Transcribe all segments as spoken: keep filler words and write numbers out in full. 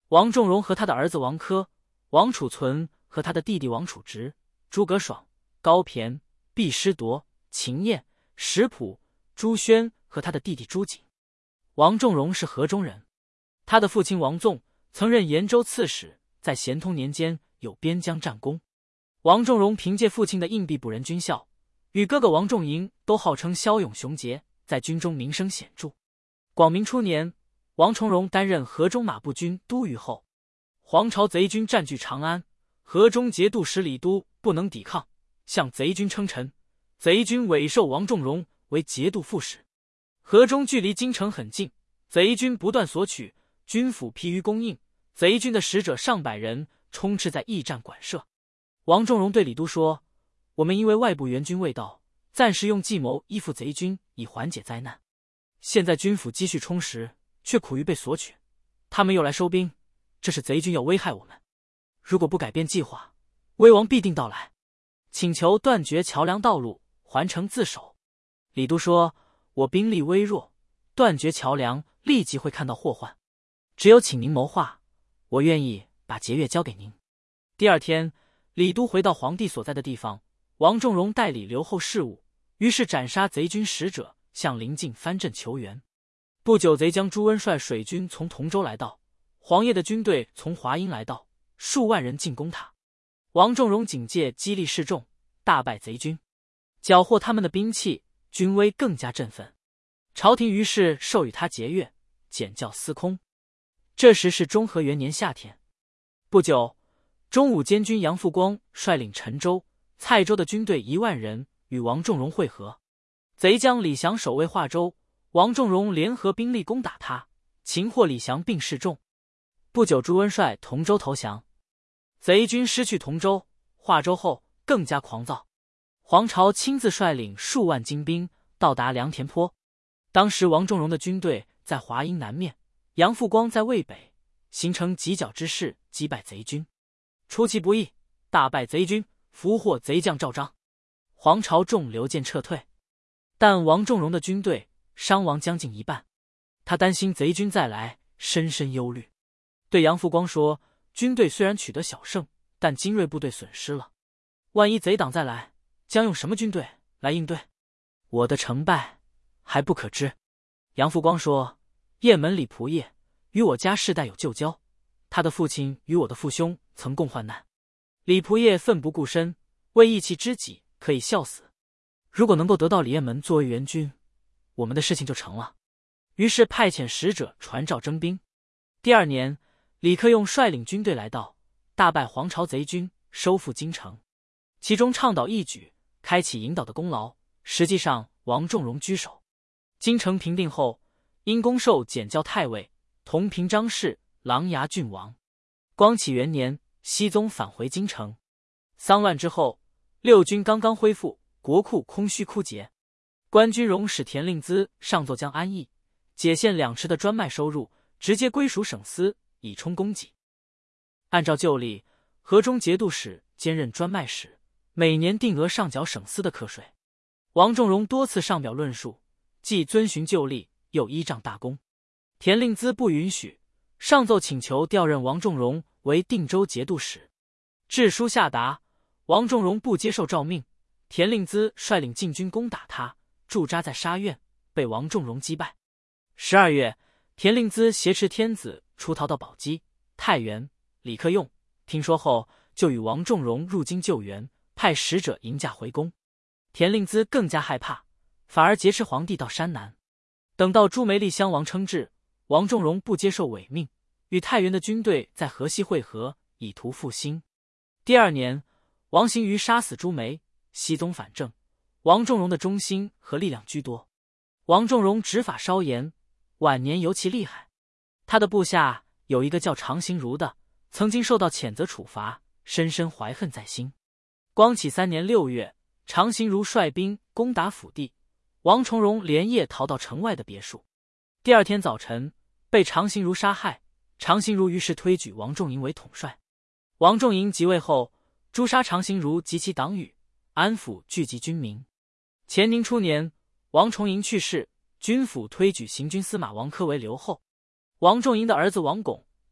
王仲荣和他的儿子王科、王储存和他的弟弟王储直、诸葛爽、高骈、毕师铎、秦彦、石普、朱轩和他的弟弟朱瑾。王仲荣是河中人，他的父亲王纵曾任延州刺史，在咸通年间有边疆战功。王仲荣凭借父亲的硬币补任军校，与哥哥王仲营都号称骁勇雄杰，在军中名声显著。广明初年，王重荣担任河中马步军都虞后，黄巢贼军占据长安，河中节度使李都不能抵抗，向贼军称臣，贼军委授王仲荣为节度副使。河中距离京城很近，贼军不断索取，军府疲于供应，贼军的使者上百人充斥在驿站馆舍。王仲荣对李都说：“我们因为外部援军未到，暂时用计谋依附贼军以缓解灾难。现在军府积蓄充实，却苦于被索取，他们又来收兵，这是贼军要危害我们。如果不改变计划，危亡必定到来，请求断绝桥梁道路，还城自守。”李都说：“我兵力微弱，断绝桥梁立即会看到祸患，只有请您谋划，我愿意把节钺交给您。”第二天，李都回到皇帝所在的地方，王仲荣代理留后事务，于是斩杀贼军使者，向临近藩镇求援。不久，贼将朱温率水军从同州来到，黄业的军队从华阴来到，数万人进攻他。王仲荣警戒激励示众，大败贼军，缴获他们的兵器，军威更加振奋。朝廷于是授予他节钺，简教司空。这时是中和元年夏天。不久，中武监军杨复光率领陈州、蔡州的军队一万人与王仲荣会合。贼将李祥守卫华州，王仲荣联合兵力攻打他，擒获李祥并示众。不久，朱温率同州投降。贼军失去同州、华州后更加狂躁，黄巢亲自率领数万精兵到达良田坡。当时王仲荣的军队在华阴南面，杨复光在渭北，形成犄角之势，击败贼军。出其不意，大败贼军，俘获贼将赵章。黄巢众刘建撤退，但王仲荣的军队伤亡将近一半，他担心贼军再来，深深忧虑，对杨复光说：“军队虽然取得小胜，但精锐部队损失了，万一贼党再来，将用什么军队来应对？我的成败还不可知。”杨复光说：“雁门李仆射与我家世代有旧交，他的父亲与我的父兄曾共患难，李仆射奋不顾身，为义气知己，可以笑死。如果能够得到李雁门作为援军，我们的事情就成了。”于是派遣使者传召征兵。第二年，李克用率领军队来到，大败黄巢贼军，收复京城。其中倡导义举，开启引导的功劳，实际上王仲荣居首。京城平定后，因公授检校太尉、同平章事、琅琊郡王。光启元年，熹宗返回京城。丧乱之后，六军刚刚恢复，国库空虚枯竭。关军容使田令孜上奏将安邑，解县两池的专卖收入直接归属省司，以充供给。按照旧例，河中节度使兼任专卖使，每年定额上缴省司的课税。王仲荣多次上表论述，既遵循旧例，又依仗大功。田令孜不允许，上奏请求调任王仲荣为定州节度使。致书下达，王仲荣不接受诏命，田令孜率领禁军攻打他，驻扎在沙苑，被王仲荣击败。十二月，田令孜挟持天子出逃到宝鸡、太原。李克用听说后，就与王仲荣入京救援，派使者迎驾回宫。田令孜更加害怕，反而劫持皇帝到山南。等到朱梅丽襄王称制，王仲荣不接受委命，与太原的军队在河西会合，以图复兴。第二年，王行瑜杀死朱梅，熹宗反正，王仲荣的忠心和力量居多。王仲荣执法稍严，晚年尤其厉害。他的部下有一个叫常行如的，曾经受到谴责处罚，深深怀恨在心。光启三年六月，常行如率兵攻打府地，王重荣连夜逃到城外的别墅。第二天早晨，被常行如杀害。常行如于是推举王仲营为统帅。王仲营即位后，诛杀常行如及其党羽，安抚聚集军民。乾宁初年，王重营去世，军府推举行军司马王科为留后。王仲营的儿子王拱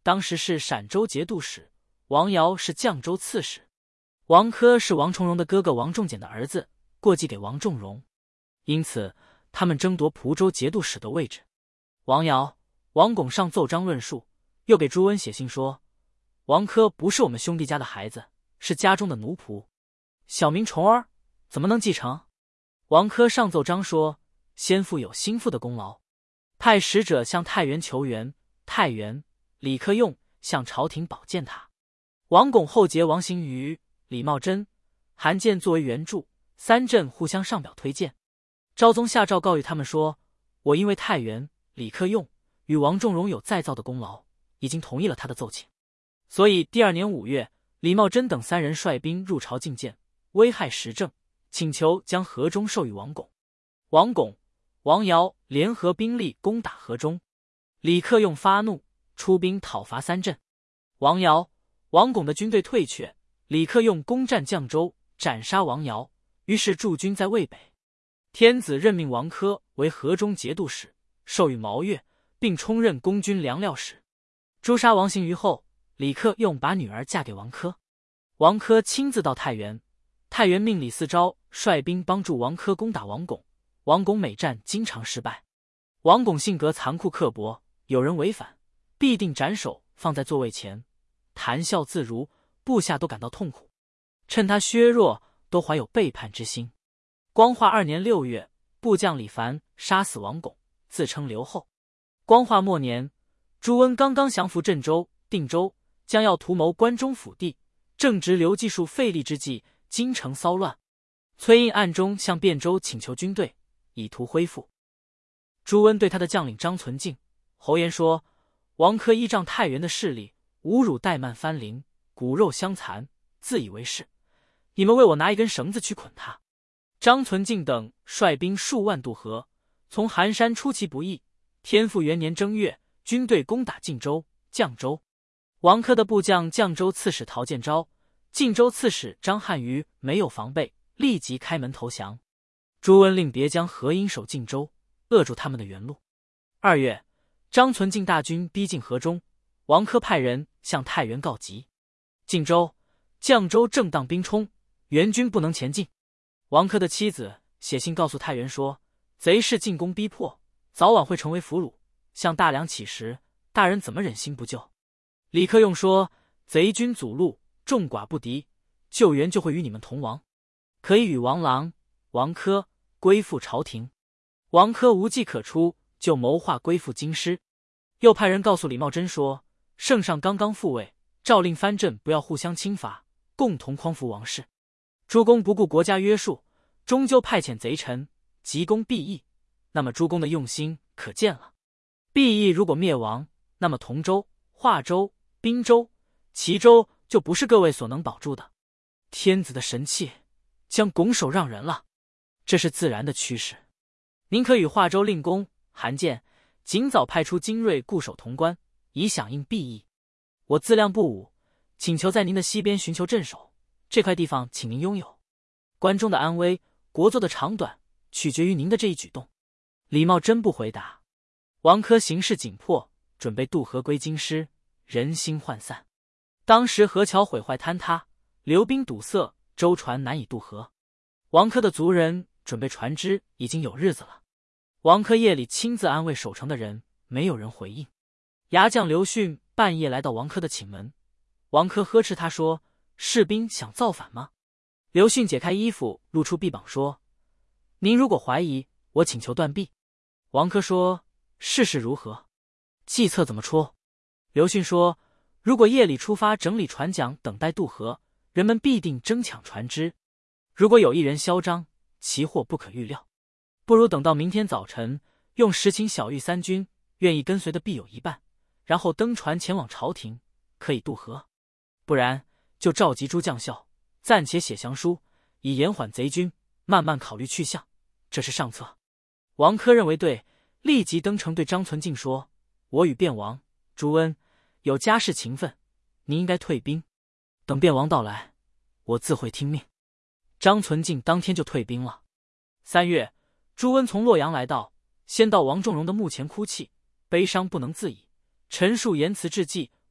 当时是陕州节度使，王尧是绛州刺史。王珂是王重荣的哥哥王仲简的儿子，过继给王重荣，因此他们争夺蒲州节度使的位置。王尧、王拱上奏章论述，又给朱温写信说，王珂不是我们兄弟家的孩子，是家中的奴仆，小名重儿，怎么能继承？王珂上奏章说，先父有心腹的功劳，派使者向太原求援，太原、李克用向朝廷保荐他。王拱后结王行瑜、李茂贞、韩建作为援助，三镇互相上表推荐。昭宗下诏告谕他们说，我因为太原、李克用与王重荣有再造的功劳，已经同意了他的奏请。所以第二年五月，李茂贞等三人率兵入朝觐见，危害时政，请求将河中授予王拱。王拱、王尧联合兵力攻打河中，李克用发怒，出兵讨伐三镇。王尧、王拱的军队退却，李克用攻占绛州，斩杀王尧，于是驻军在渭北。天子任命王珂为河中节度使，授予毛钺，并充任攻军粮料使。诛杀王行瑜后，李克用把女儿嫁给王珂。王珂亲自到太原，太原命李嗣昭率兵帮助王珂攻打王拱，王拱每战经常失败。王拱性格残酷刻薄，有人违反，必定斩首放在座位前，谈笑自如，部下都感到痛苦，趁他削弱，都怀有背叛之心。光化二年六月，部将李凡杀死王拱，自称刘后。光化末年，朱温刚刚降服镇州、定州，将要图谋关中腹地，正值刘季树废立之际，京城骚乱。崔胤暗中向汴州请求军队，以图恢复。朱温对他的将领张存敬、侯延说，王珂依仗太原的势力，侮辱怠慢藩邻，骨肉相残，自以为是，你们为我拿一根绳子去捆他。张存敬等率兵数万渡河，从寒山出其不意。天复元年正月，军队攻打晋州、绛州。王珂的部将绛州刺史陶建昭、晋州刺史张汉瑜没有防备，立即开门投降。朱温令别将河阴守晋州，扼住他们的原路。二月，张存敬大军逼近河中，王珂派人向太原告急，晋州、绛州正当兵冲，援军不能前进。王珂的妻子写信告诉太原说，贼势进攻逼迫，早晚会成为俘虏，向大梁乞食，大人怎么忍心不救？李克用说，贼军阻路，众寡不敌，救援就会与你们同亡，可以与王朗、王珂归附朝廷。王珂无计可出，就谋划归附京师。又派人告诉李茂贞说，圣上刚刚复位，诏令藩镇不要互相侵伐，共同匡扶王室。诸公不顾国家约束，终究派遣贼臣急攻毕义，那么诸公的用心可见了。毕义如果灭亡，那么同州、华州、滨州、齐州就不是各位所能保住的。天子的神器将拱手让人了，这是自然的趋势。您可与华州令公韩建尽早派出精锐固守潼关，以响应毕义。我自量不武，请求在您的西边寻求镇守，这块地方请您拥有。关中的安危，国祚的长短，取决于您的这一举动。李茂贞不回答。王珂形势紧迫，准备渡河归京师，人心涣散。当时河桥毁坏坍塌，流兵堵塞，舟船难以渡河。王珂的族人准备船只已经有日子了。王珂夜里亲自安慰守城的人，没有人回应。牙将刘训半夜来到王珂的寝门，王珂呵斥他说，士兵想造反吗？刘训解开衣服，露出臂膀说，您如果怀疑，我请求断臂。王珂说，事事如何？计策怎么出？刘训说，如果夜里出发整理船桨等待渡河，人们必定争抢船只。如果有一人嚣张，其祸不可预料。不如等到明天早晨，用实情小谕三军，愿意跟随的必有一半，然后登船前往朝廷，可以渡河。不然就召集诸将校，暂且写降书，以延缓贼军，慢慢考虑去向，这是上策。王珂认为对，立即登城对张存敬说，我与卞王、朱温有家事情分，你应该退兵，等卞王到来，我自会听命。张存敬当天就退兵了。三月，朱温从洛阳来到，先到王重荣的墓前哭泣，悲伤不能自已，陈述言辞致祭，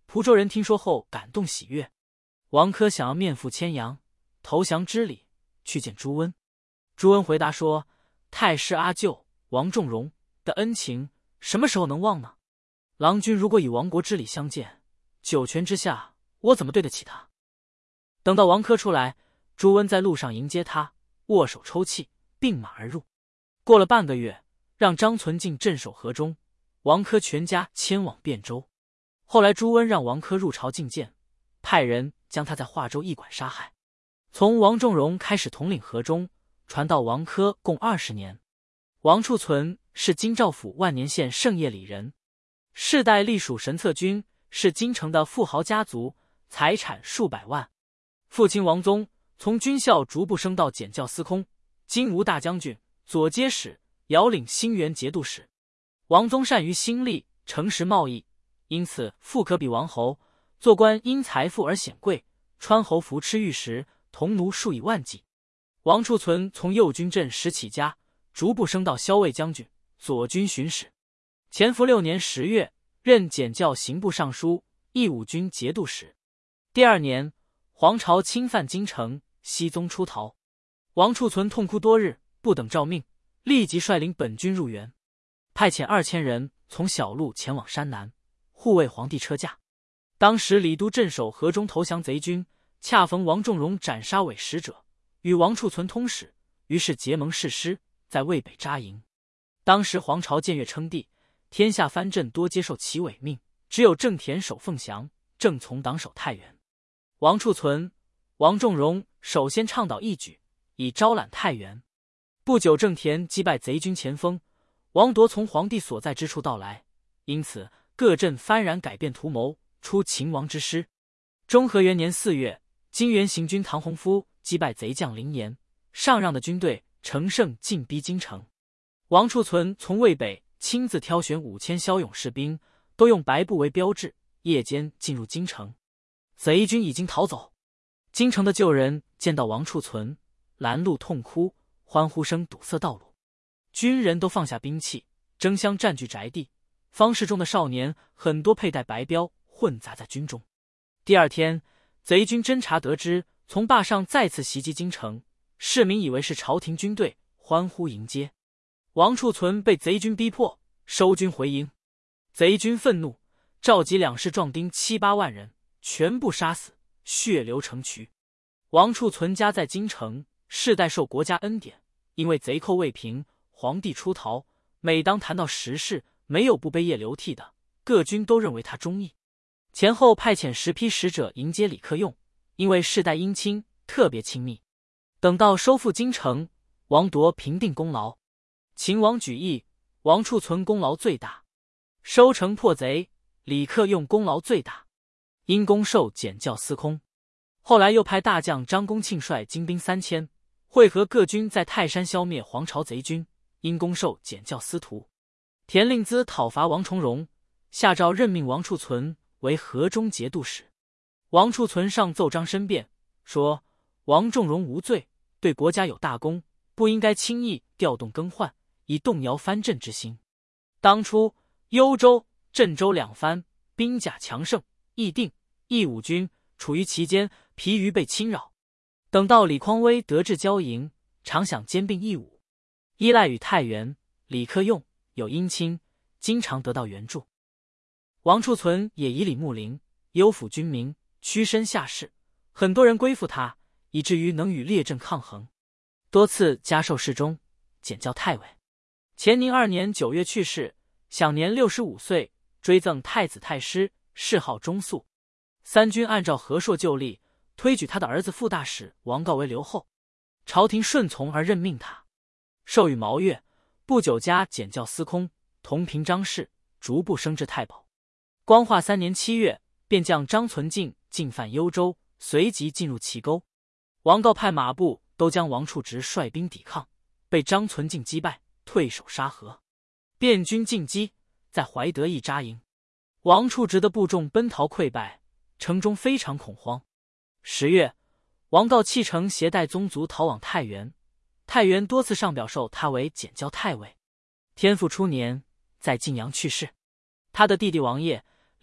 蒲州人听说后感动喜悦。王珂想要面赴千阳，投降之礼，去见朱温。朱温回答说：“太师阿舅王仲荣的恩情，什么时候能忘呢？郎君如果以亡国之礼相见，九泉之下，我怎么对得起他？”等到王珂出来，朱温在路上迎接他，握手抽泣，并马而入。过了半个月，让张存敬镇守河中，王珂全家迁往汴州。后来朱温让王珂入朝觐见，派人将他在华州驿馆杀害。从王仲荣开始统领河中，传到王珂共二十年。王处存是京兆府万年县盛业里人，世代隶属神策军，是京城的富豪家族，财产数百万。父亲王宗从军校逐步升到检校司空、金吾大将军、左街使，遥领兴元节度使。王宗善于心力，诚实贸易，因此富可比王侯。做官因财富而显贵，川侯服吃玉石，铜奴数以万计。王处存从右军镇使起家，逐步升到骁卫将军、左军巡使。乾伏六年十月，任检校刑部尚书、义武军节度使。第二年，黄巢侵犯京城，熹宗出逃。王处存痛哭多日，不等诏命，立即率领本军入援，派遣二千人从小路前往山南，护卫皇帝车驾。当时李都镇守河中投降贼军，恰逢王仲荣斩杀伪使者，与王处存通使，于是结盟誓师，在渭北扎营。当时黄巢僭越称帝，天下藩镇多接受其委命，只有郑田守凤翔，郑从党守太原。王处存、王仲荣首先倡导义举，以招揽太原。不久，郑田击败贼军前锋，王铎从皇帝所在之处到来，因此各镇幡然改变图谋，出秦王之师。中和元年四月，金元行军唐洪夫击败贼将凌延，上让的军队乘胜进逼京城。王处存从渭北亲自挑选五千骁勇士兵，都用白布为标志，夜间进入京城。贼军已经逃走，京城的旧人见到王处存，拦路痛哭，欢呼声堵塞道路。军人都放下兵器，争相占据宅地。方士中的少年很多佩戴白标，混杂在军中。第二天，贼军侦察得知，从坝上再次袭击京城，市民以为是朝廷军队，欢呼迎接。王处存被贼军逼迫，收军回营。贼军愤怒，召集两市壮丁七八万人，全部杀死，血流成渠。王处存家在京城，世代受国家恩典，因为贼寇未平，皇帝出逃，每当谈到时事，没有不悲咽流涕的，各军都认为他忠义。前后派遣十批使者迎接李克用，因为世代姻亲，特别亲密。等到收复京城，王铎平定功劳，秦王举义，王处存功劳最大；收城破贼，李克用功劳最大，因功授检校司空。后来又派大将张公庆率精兵三千，会合各军在泰山消灭黄巢贼军，因功授检校司徒。田令孜讨伐王重荣，下诏任命王处存为河中节度使。王处存上奏章申辩，说王仲荣无罪，对国家有大功，不应该轻易调动更换，以动摇藩镇之心。当初幽州、镇州两藩兵甲强盛，议定、义武军处于其间，疲于被侵扰。等到李匡威得志交营，常想兼并义武，依赖与太原、李克用有姻亲，经常得到援助。王处存也以礼睦邻，优抚军民，屈身下士，很多人归附他，以至于能与列阵抗衡，多次加授侍中、检校太尉。乾宁二年九月去世，享年六十五岁，追赠太子太师，谥号中肃。三军按照和硕旧例，推举他的儿子副大使王诰为留后，朝廷顺从而任命他，授予毛越，不久加检校司空，同平章事，逐步升至太保。光化三年七月，便将张存敬进犯幽州，随即进入齐沟。王诰派马步都将王处直率兵抵抗，被张存敬击败，退守沙河。汴军进击，在怀德驿扎营。王处直的部众奔逃溃败，城中非常恐慌。十月，王诰弃城携带宗族逃往太原，太原多次上表授他为检校太尉。天复初年，在晋阳去世。他的弟弟王业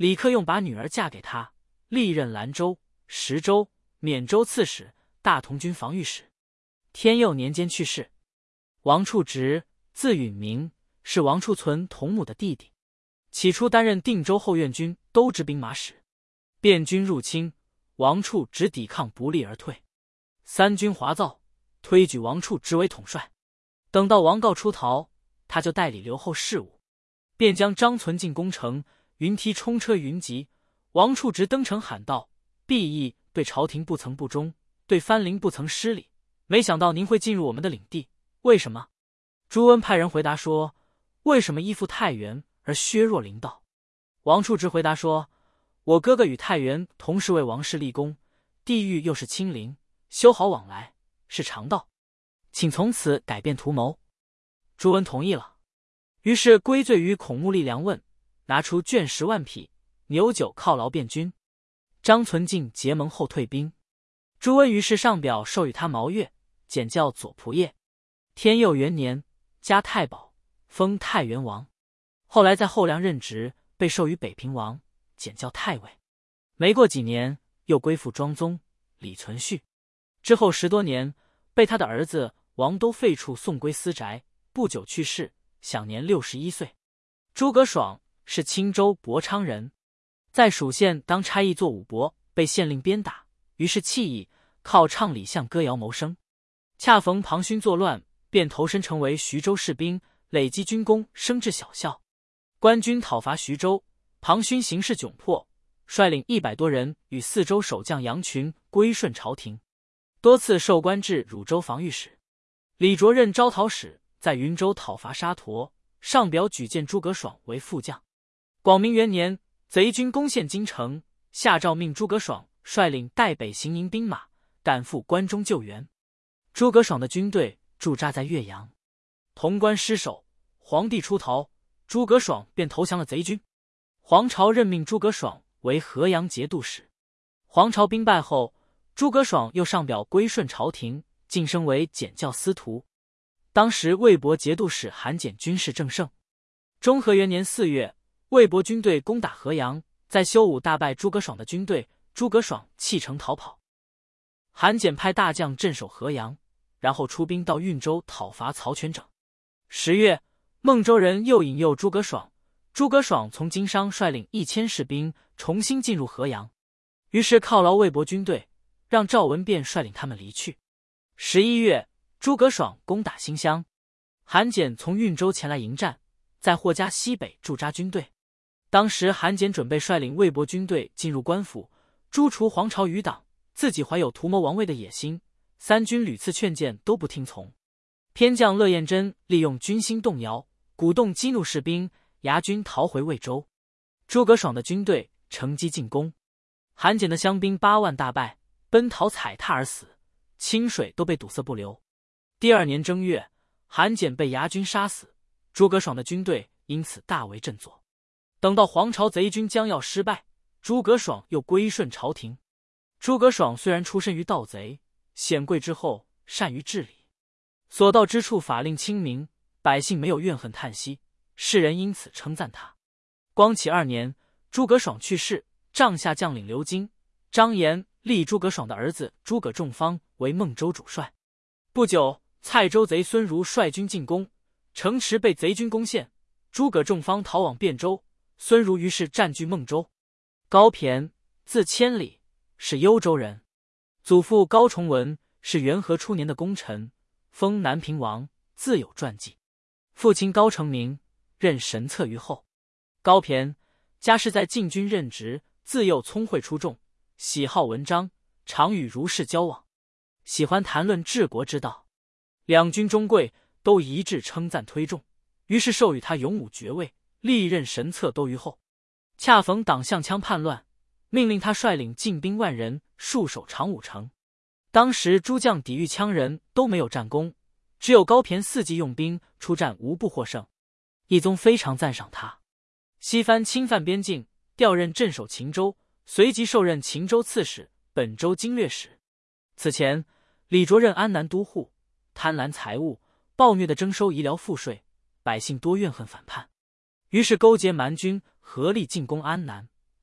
李克用把女儿嫁给他，历任兰州、石州、缅州刺史、大同军防御使。天佑年间去世。王处直，字允明，是王处存同母的弟弟。起初担任定州后院军都知兵马使。汴军入侵，王处直抵抗不利而退。三军哗躁，推举王处直为统帅。等到王告出逃，他就代理留后事务，便将张存进攻城，云梯冲车云集。王处直登城喊道：“毕义对朝廷不曾不忠，对藩邻不曾失礼，没想到您会进入我们的领地，为什么？”朱温派人回答说：“为什么依附太原而削弱灵道？”王处直回答说：“我哥哥与太原同时为王室立功，地域又是亲邻，修好往来是常道，请从此改变图谋。”朱温同意了，于是归罪于孔目力量问，拿出绢十万匹，牛酒犒劳汴军。张存进结盟后退兵，朱温于是上表授予他毛钺，简叫左仆射。天佑元年，加太保，封太原王。后来在后梁任职，被授予北平王，简叫太尉。没过几年，又归附庄宗李存勖。之后十多年，被他的儿子王都废黜送归私宅，不久去世，享年六十一岁。诸葛爽是青州博昌人，在蜀县当差役做武伯，被县令鞭打，于是弃义，靠唱李相歌谣谋生。恰逢庞勋作乱，便投身成为徐州士兵，累积军功，升至小校。官军讨伐徐州，庞勋形势窘迫，率领一百多人与四州守将杨群归顺朝廷，多次授官至汝州防御使。李卓任招讨使，在云州讨伐沙陀，上表举荐诸葛爽为副将。广明元年，贼军攻陷京城，下诏命诸葛爽率领代北行营兵马赶赴关中救援。诸葛爽的军队驻扎在岳阳，潼关失守，皇帝出逃，诸葛爽便投降了贼军。黄巢任命诸葛爽为河阳节度使。黄巢兵败后，诸葛爽又上表归顺朝廷，晋升为检校司徒。当时魏博节度使韩简军事正盛。中和元年四月，魏博军队攻打河阳，在修武大败诸葛爽的军队，诸葛爽弃城逃跑。韩简派大将镇守河阳，然后出兵到运州讨伐曹全整。十月，孟州人又引诱诸葛爽，诸葛爽从经商率领一千士兵重新进入河阳，于是犒劳魏博军队，让赵文变率领他们离去。十一月，诸葛爽攻打新乡，韩简从运州前来迎战，在霍家西北驻扎军队。当时韩简准备率领魏博军队进入官府，诛除黄巢余党，自己怀有图谋王位的野心，三军屡次劝谏都不听从。偏将乐彦真利用军心动摇，鼓动激怒士兵，牙军逃回魏州。诸葛爽的军队乘机进攻，韩简的乡兵八万大败，奔逃踩踏而死，清水都被堵塞不流。第二年正月，韩简被牙军杀死，诸葛爽的军队因此大为振作。等到黄巢贼军将要失败，诸葛爽又归顺朝廷。诸葛爽虽然出身于盗贼，显贵之后，善于治理，所到之处法令清明，百姓没有怨恨叹息，世人因此称赞他。光启二年，诸葛爽去世，帐下将领刘京、张延立诸葛爽的儿子诸葛仲方为孟州主帅。不久，蔡州贼孙儒率军进攻，城池被贼军攻陷，诸葛仲方逃往汴州，孙儒于是占据孟州。高骈，字千里，是幽州人，祖父高崇文是元和初年的功臣，封南平王，自有传记。父亲高承明任神策于后。高骈家世在禁军任职，自幼聪慧出众，喜好文章，常与儒士交往，喜欢谈论治国之道。两军中贵都一致称赞推重，于是授予他勇武爵位，历任神策都虞候。恰逢党项羌叛乱，命令他率领禁兵万人戍守长武城。当时诸将抵御羌人都没有战功，只有高骈伺机用兵出战，无不获胜。懿宗非常赞赏他。西藩侵犯边境，调任镇守秦州，随即受任秦州刺史、本州经略使。此前，李卓任安南都护，贪婪财物，暴虐地征收遗疗赋税，百姓多怨恨反叛，于是勾结蛮军，合力进攻安南，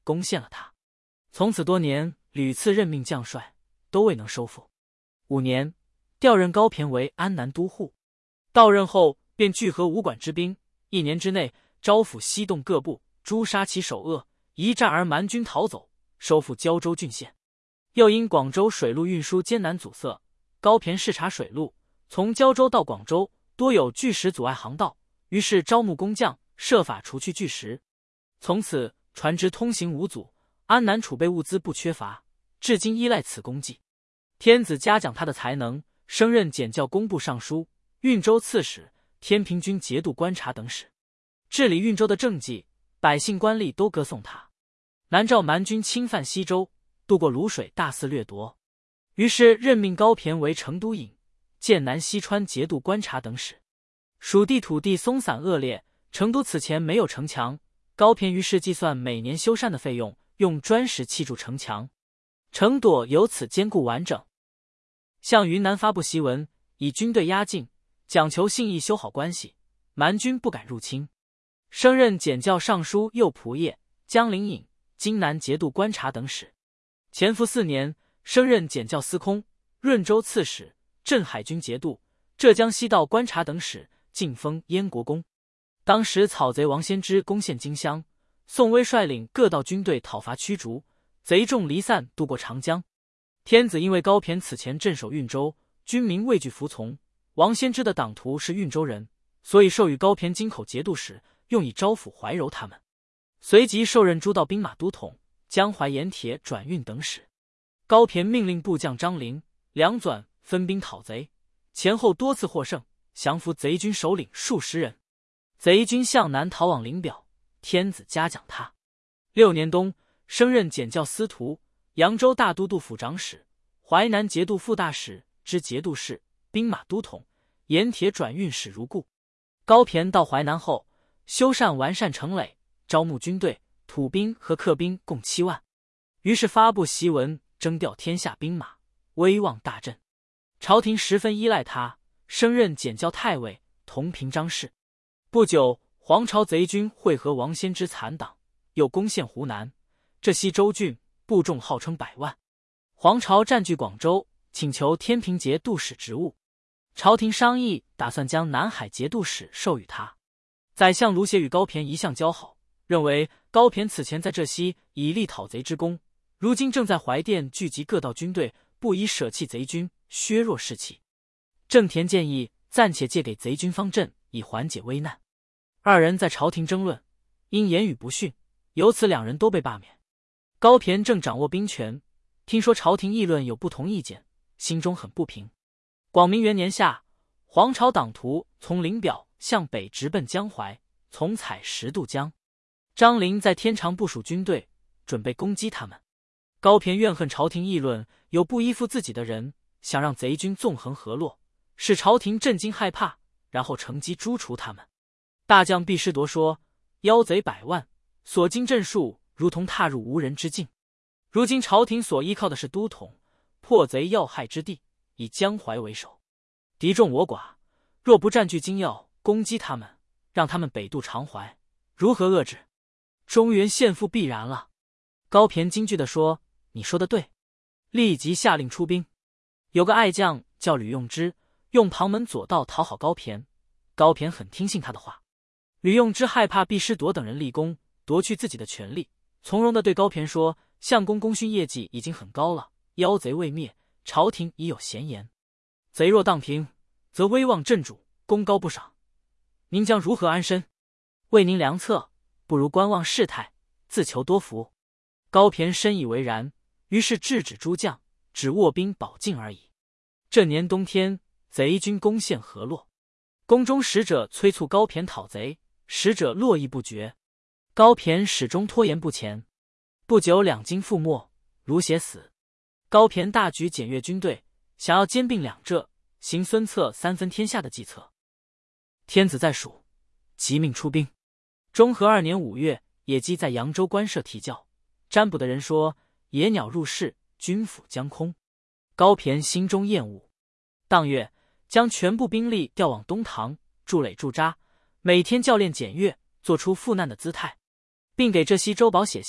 攻陷了他。从此多年屡次任命将帅，都未能收复。五年，调任高骈为安南都护。到任后便聚合武馆之兵，一年之内招抚西洞各部，诛杀其首恶，一战而蛮军逃走，收复胶州郡县。又因广州水路运输艰难阻塞，高骈视察水路，从胶州到广州多有巨石阻碍航道，于是招募工匠，设法除去巨石。从此船只通行无阻，安南储备物资不缺乏，至今依赖此功绩。天子嘉奖他的才能，升任检校工部尚书、运州刺史、天平军节度观察等使，治理运州的政绩，百姓官吏都歌颂他。南诏蛮军侵犯西州，渡过泸水，大肆掠夺，于是任命高骈为成都尹、剑南西川节度观察等使。蜀地土地松散恶劣，成都此前没有城墙，高骈于是计算每年修缮的费用，用砖石砌筑城墙，城垛由此坚固完整。向云南发布檄文，以军队压境，讲求信义，修好关系，蛮军不敢入侵。升任检校尚书右仆射、江陵尹、荆南节度观察等使。前服四年，升任检校司空、润州刺史、镇海军节度、浙江西道观察等使，晋封燕国公。当时草贼王先知攻陷荆襄，宋威率领各道军队讨伐驱逐，贼众离散，渡过长江。天子因为高骈此前镇守运州，军民畏惧服从，王先知的党徒是运州人，所以授予高骈京口节度使，用以招抚怀柔他们。随即受任诸道兵马都统、江淮盐铁转运等使。高骈命令部将张陵、梁纂分兵讨贼，前后多次获胜，降服贼军首领数十人。贼军向南逃往临表，天子嘉奖他。六年冬，升任检校司徒、扬州大都督府长史、淮南节度副大使之节度使、兵马都统、盐铁转运使如故。高骈到淮南后，修缮完善城垒，招募军队、土兵和客兵共七万，于是发布檄文，征调天下兵马，威望大振。朝廷十分依赖他，升任检校太尉、同平章事。不久，黄巢贼军会合王先之残党，又攻陷湖南。这西州郡部众号称百万。黄巢占据广州，请求天平节度使职务。朝廷商议，打算将南海节度使授予他。宰相卢协与高骈一向交好，认为高骈此前在浙西以立讨贼之功，如今正在怀甸聚集各道军队，不宜舍弃贼军，削弱士气。郑田建议暂且借给贼军方阵，以缓解危难。二人在朝廷争论，因言语不逊，由此两人都被罢免。高骈正掌握兵权，听说朝廷议论有不同意见，心中很不平。广明元年夏，黄巢党徒从临表向北直奔江淮，从采石渡江。张陵在天长部署军队，准备攻击他们。高骈怨恨朝廷议论有不依附自己的人，想让贼军纵横河洛，使朝廷震惊害怕，然后乘机诛除他们。大将毕师铎说：“妖贼百万，所经阵数如同踏入无人之境。如今朝廷所依靠的是都统，破贼要害之地，以江淮为首，敌众我寡，若不占据精要，攻击他们，让他们北渡长淮，如何遏制？中原陷覆必然了。”高骈惊惧地说：“你说的对。”立即下令出兵。有个爱将叫吕用之，用旁门左道讨好高骈。高骈很听信他的话。吕用之害怕毕师铎等人立功，夺去自己的权力，从容地对高骈说：“相公功勋业绩已经很高了，妖贼未灭，朝廷已有闲言。贼若荡平，则威望震主，功高不赏，您将如何安身？为您良策，不如观望事态，自求多福。”高骈深以为然，于是制止诸将，只卧兵保境而已。这年冬天，贼军攻陷河洛，宫中使者催促高骈讨贼，使者络绎不绝。高骈始终拖延不前。不久，两京覆没，卢协死。高骈大举检阅军队，想要兼并两浙，行孙策三分天下的计策。天子在蜀，即命出兵。中和二年五月，野鸡在扬州官舍啼叫，占卜的人说野鸟入室，军府将空。高骈心中厌恶，当月将全部兵力调往东塘，筑垒驻扎，每天教练检阅，做出赴难的姿态，并给浙西周保写信，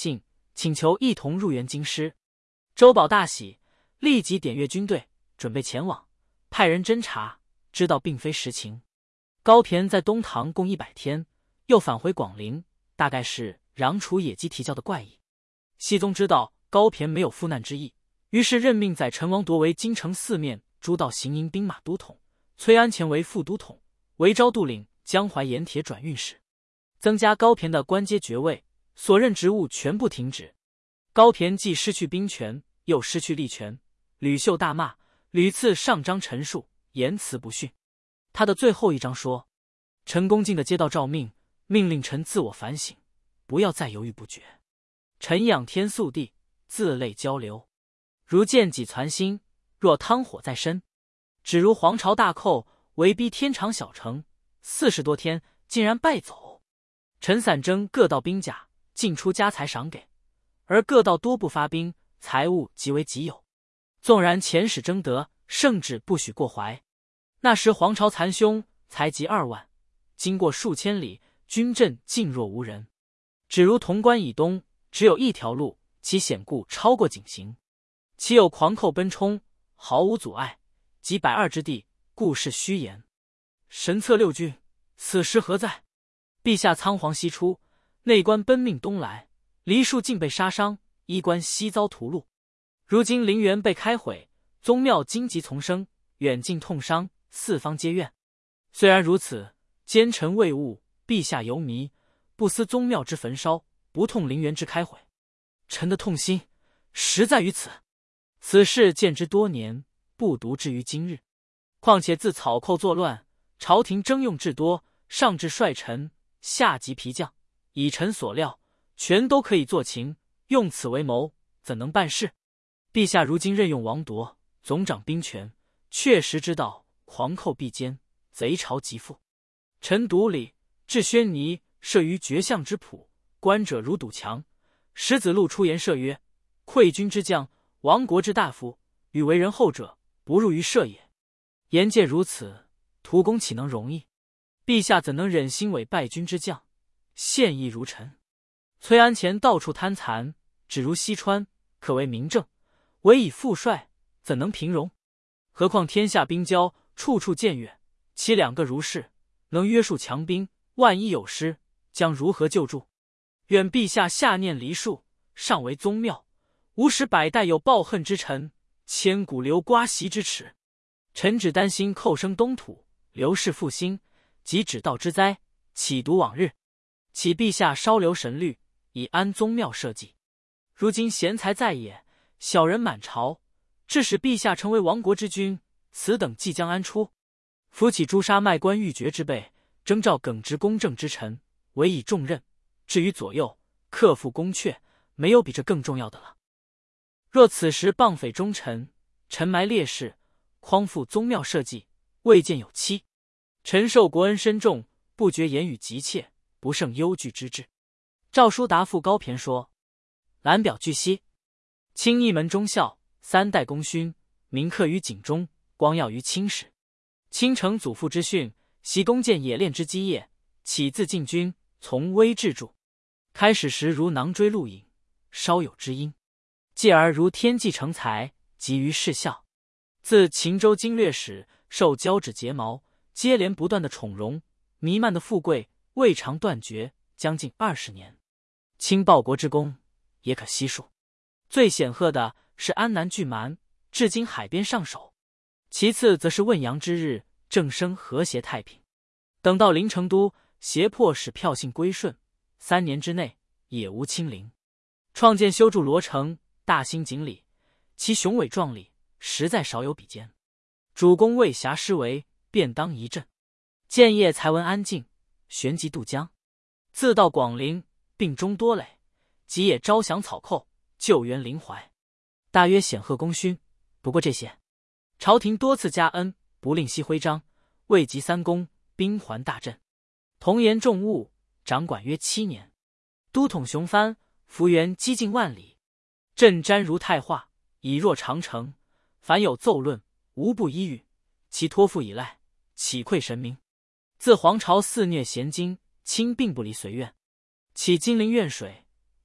请求一同入援京师。周保大喜，立即点阅军队，准备前往，派人侦查，知道并非实情。高骈在东堂共一百天，又返回广陵，大概是穰楚野鸡提教的怪异。熹宗知道高骈没有赴难之意，于是任命载陈王铎为京城四面诸道行营兵马都统，崔安潜为副都统，韦昭度领江淮盐铁转运使，增加高骈的官阶爵位，所任职务全部停止。高骈既失去兵权，又失去吏权，屡秀大骂，屡次上章陈述，言辞不逊。他的最后一章说：臣恭敬地接到诏命，命令臣自我反省，不要再犹豫不决。臣仰天肃地，自泪交流，如剑戟攒心，若汤火在身。只如黄巢大寇，围逼天长小城，四十多天竟然败走。陈散征各道兵甲，进出家财赏给，而各道多不发兵，财物即为己有。纵然遣使征得，圣旨不许过淮。那时黄巢残凶，才及二万，经过数千里，军阵尽若无人。只如潼关以东，只有一条路，其险固超过井陉，其有狂寇奔冲，毫无阻碍，几百二之地，故是虚言。神策六军，此时何在？陛下仓皇西出，内官奔命东来，黎庶竟被杀伤，衣冠悉遭屠戮。如今陵园被开毁，宗庙荆棘丛生，远近痛伤，四方皆怨。虽然如此，奸臣未悟，陛下犹迷，不思宗庙之焚烧，不痛陵园之开毁。臣的痛心实在于此。此事见之多年，不独至于今日。况且自草寇作乱，朝廷征用至多，上至帅臣，下及皮将，以臣所料，全都可以做情，用此为谋，怎能办事？陛下如今任用王铎总掌兵权，确实知道狂寇必坚，贼巢即覆。臣独理置宣尼设于绝相之谱，观者如堵墙。石子路出言射曰：溃军之将，亡国之大夫，与为人后者，不入于社也。言介如此，图公岂能容易？陛下怎能忍心委败军之将？现役如臣。崔安潜到处贪残，只如西川，可为明正，唯以副帅，怎能平容？何况天下兵交，处处僭越，其两个如是，能约束强兵，万一有失，将如何救助？愿陛下下念黎庶，上为宗庙，无使百代有抱恨之臣，千古留刮席之耻。臣只担心寇生东土，刘氏复兴，及指道之灾，岂独往日？启陛下稍留神虑，以安宗庙社稷。如今贤才在野，小人满朝，致使陛下成为亡国之君，此等即将安出？扶起诛杀卖官鬻爵之辈，征召耿直公正之臣，委以重任。至于左右，克复宫阙，没有比这更重要的了。若此时谤匪忠臣，沉埋烈士，匡复宗庙社稷，未见有期。臣受国恩深重，不觉言语急切，不胜忧惧之至。诏书答复高骈说：览表据悉，清一门忠孝，三代功勋，铭刻于井中，光耀于青史。倾承祖父之训，习弓箭冶炼之基业，起自进军，从微至著。开始时如囊锥露影，稍有知音；继而如天际成才，急于视效。自秦州经略使，受交趾睫毛，接连不断的宠荣，弥漫的富贵，未尝断绝，将近二十年。清报国之功，也可悉数。最显赫的是安南拒蛮，至今海边上守；其次则是汶阳之日，正生和谐太平。等到临成都，胁迫使票性归顺，三年之内也无清零。创建修筑罗城，大兴锦里，其雄伟壮丽，实在少有比肩。主公为辖施为，便当一振。建业才闻安静，旋即渡江。自到广陵，并中多累，即也招降草寇，救援临淮。大约显赫功勋，不过这些。朝廷多次加恩，不令惜徽章，未及三公，兵还大振。同言重务，掌管约七年。都统雄藩，幅员几近万里。镇瞻如太化，以若长城。凡有奏论，无不依允。其托付以来，岂愧神明？自皇朝肆虐咸京，清并不离随愿。起金陵怨水，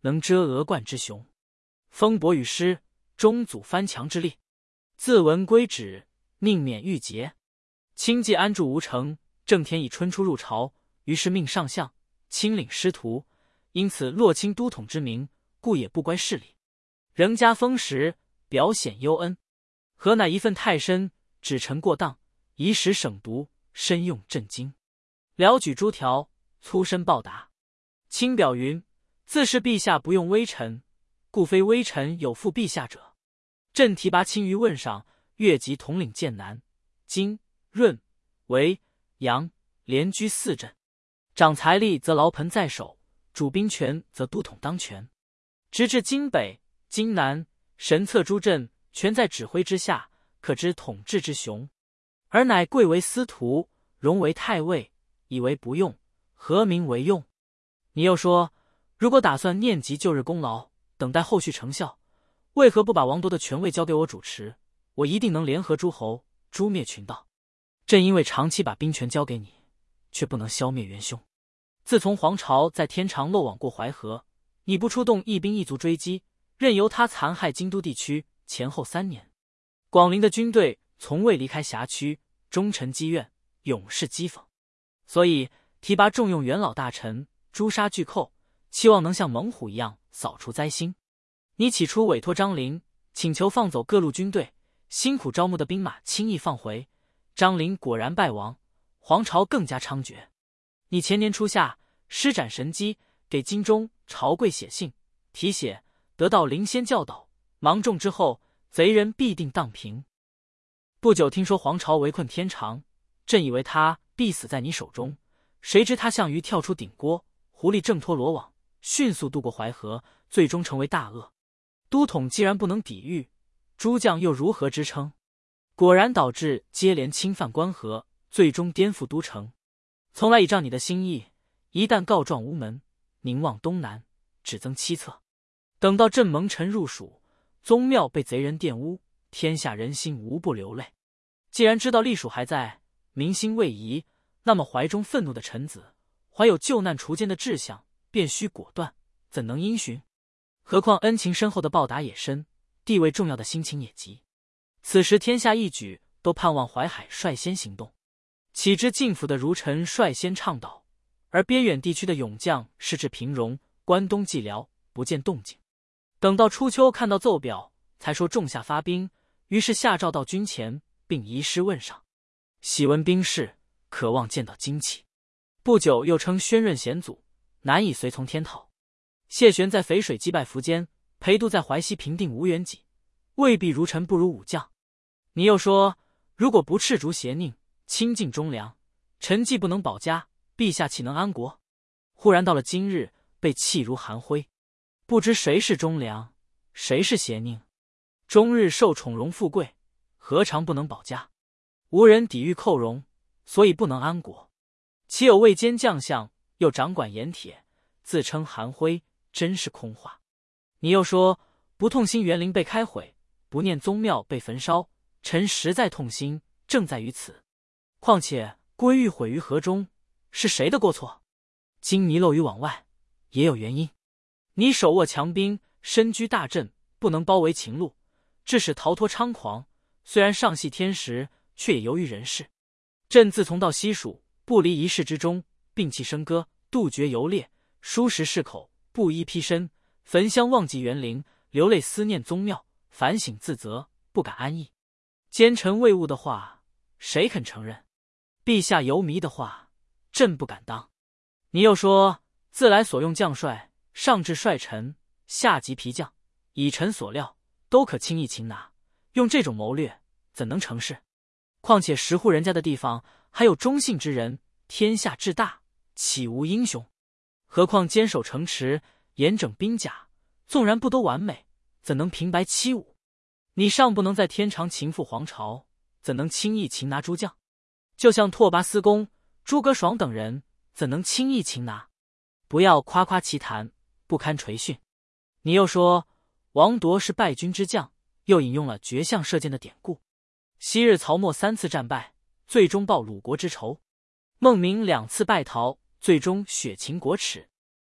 能遮峨冠之雄。风伯与师，中阻翻墙之力。自闻归止，宁免欲竭。清既安住吴城，正天以春初入朝，于是命上相亲领师徒，因此洛清都统之名，故也不乖势理。仍加封时，表显幽恩。何乃一份太深，指臣过当，以使省独，深用震惊。辽举诸条，粗申报答。卿表云：自是陛下不用微臣，故非微臣有负陛下者。朕提拔卿于问上，越级统领剑南、金、润、维、扬连居四镇，掌财力则牢盆在手，主兵权则都统当权。直至京北、京南、神策诸镇，全在指挥之下，可知统治之雄。而乃贵为司徒，荣为太尉，以为不用，何名为用？你又说，如果打算念及旧日功劳，等待后续成效，为何不把王铎的权位交给我主持？我一定能联合诸侯，诛灭群盗。朕因为长期把兵权交给你，却不能消灭元凶。自从黄巢在天长漏网过淮河，你不出动一兵一卒追击，任由他残害京都地区，前后三年，广陵的军队从未离开辖区，忠臣积怨，勇士讥讽。所以提拔重用元老大臣，诛杀巨寇，期望能像猛虎一样扫除灾星。你起初委托张陵，请求放走各路军队，辛苦招募的兵马轻易放回，张陵果然败亡，黄巢更加猖獗。你前年初夏施展神机，给京中朝贵写信，题写得到灵仙教导，芒种之后，贼人必定荡平。不久听说黄巢围困天长，朕以为他必死在你手中，谁知他像鱼跳出顶锅，狐狸挣脱罗网，迅速渡过淮河，最终成为大鳄。都统既然不能抵御，诸将又如何支撑？果然导致接连侵犯关河，最终颠覆都城。从来倚仗你的心意，一旦告状无门，凝望东南，只增七策。等到朕蒙尘入蜀，宗庙被贼人玷污，天下人心无不流泪。既然知道隶属还在，民心未移，那么怀中愤怒的臣子，怀有救难除奸的志向，便须果断，怎能因循？何况恩情深厚的报答也深，地位重要的心情也急。此时天下一举都盼望淮海率先行动，岂知晋府的儒臣率先倡导，而边远地区的勇将矢志平戎，关东寂寥，不见动静。等到初秋看到奏表，才说仲夏发兵，于是下诏到军前，并移师问上。喜闻兵事，渴望见到精气。不久又称宣润险阻，难以随从天讨。谢玄在淝水击败苻坚，裴度在淮西平定吴元济，未必儒臣不如武将。你又说，如果不斥逐邪佞，清尽忠良，臣既不能保家，陛下岂能安国？忽然到了今日，被弃如寒灰，不知谁是忠良，谁是邪佞。终日受宠荣富贵，何尝不能保家？无人抵御寇戎，所以不能安国。岂有位兼将相，又掌管盐铁，自称寒灰，真是空话。你又说，不痛心园林被开毁，不念宗庙被焚烧，臣实在痛心，正在于此。况且归玉毁于河中，是谁的过错？今泥漏于往外，也有原因。你手握强兵，身居大阵，不能包围秦路，致使逃脱猖狂。虽然上系天时，却也由于人事。朕自从到西蜀，不离一事之中，摒弃笙歌，杜绝游猎，疏食适口，布衣披身，焚香忘记园林，流泪思念宗庙，反省自责，不敢安逸。奸臣畏恶的话，谁肯承认？陛下犹迷的话，朕不敢当。你又说，自来所用将帅，上至帅臣，下及皮将，以臣所料，都可轻易擒拿。用这种谋略，怎能成事？况且十户人家的地方，还有忠信之人，天下至大，岂无英雄？何况坚守城池，严整兵甲，纵然不都完美，怎能平白欺侮？你尚不能在天长擒复黄巢，怎能轻易擒拿诸将？就像拓跋思恭、诸葛爽等人，怎能轻易擒拿？不要夸夸其谈，不堪垂训。你又说，王铎是败军之将，又引用了绝相射箭的典故。昔日曹沫三次战败，最终报鲁国之仇；孟明两次败逃，最终雪擒国耻。